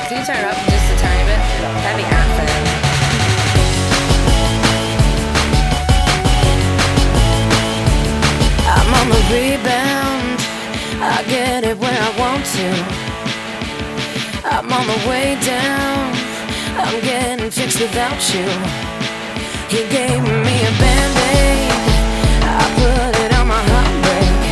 Can you turn it up just a tiny bit? That'd be awesome. I'm on the rebound, I get it when I want to. I'm on the way down, I'm getting fixed without you. He gave me a band-aid, I put it on my heartbreak.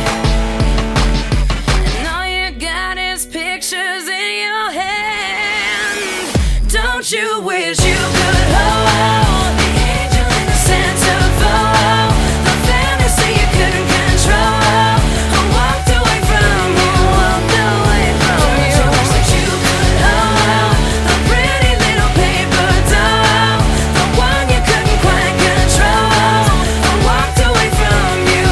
And all you got is pictures in your hand. Don't you wish you could hold the angel in the centerfold, the fantasy you couldn't control, who walked away from you, walked away from you. Don't you wish that you could hold the pretty little paper doll, the one you couldn't quite control, who walked away from you.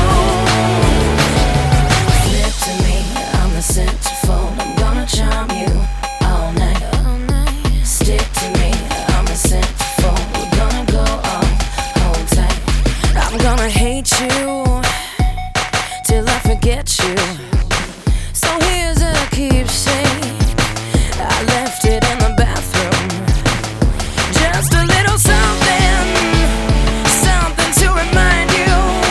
Flip to me, I'm the centerfold, I'm gonna charm you all night. Stick to me, I'm the centerfold, we're gonna go all hold tight. I'm gonna hate you till I forget you. So here's a keepsake, I left it in the bathroom. Just a little something, something to remind you.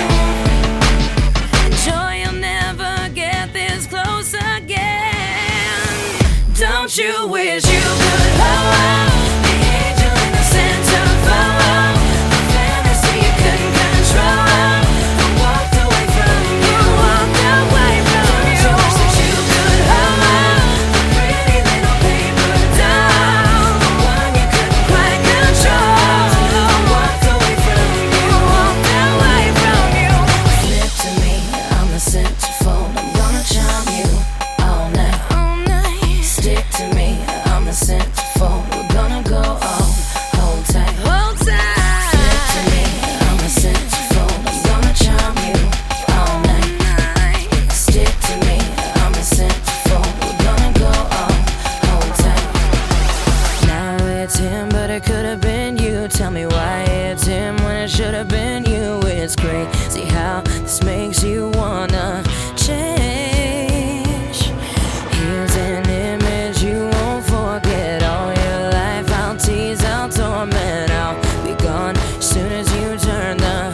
Joy, you'll never get this close again. Don't you wish you could hold the angel in the centerfold, the fantasy you couldn't control, who walked away from you, walked away from you. Don't you wish that you could hold the pretty little paper doll, the one you couldn't quite control, who walked away from you, walked away from you. Flip to me, I'm the centerfold, I'm gonna charm you all night. Stick to me, I'm the centerfold, we're gonna go all hold tight. Hold tight. Flip to me, I'm the centerfold, I'm gonna charm you all night. Stick to me, I'm the centerfold, we're gonna go all hold tight. Now it's him, but it could have been you. Tell me why it's him when it should have been you. It's crazy how this makes you wanna change. Here's an image you won't forget all your life. I'll tease, I'll torment, I'll be gone as soon as you turn the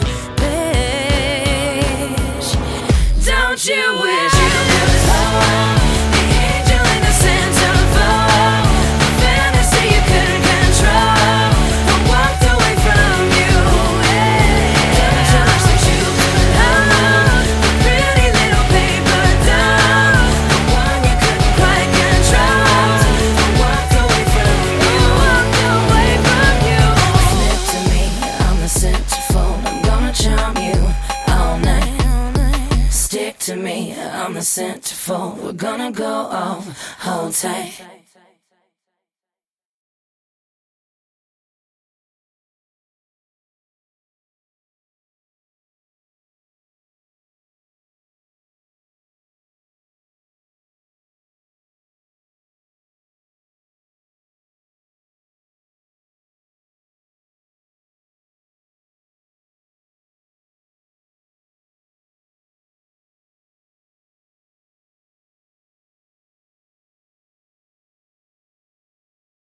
page. Don't you wish you could hold the angel in the centerfold, the fantasy you couldn't control, who walked away from you? Don't you wish that you could hold the pretty little paper doll, the one you couldn't quite control, who walked away from you, walked away from you. Flip to me, I'm the centerfold, I'm gonna charm you all night. Stick to me, I'm the centerfold, we're gonna go all hold tight.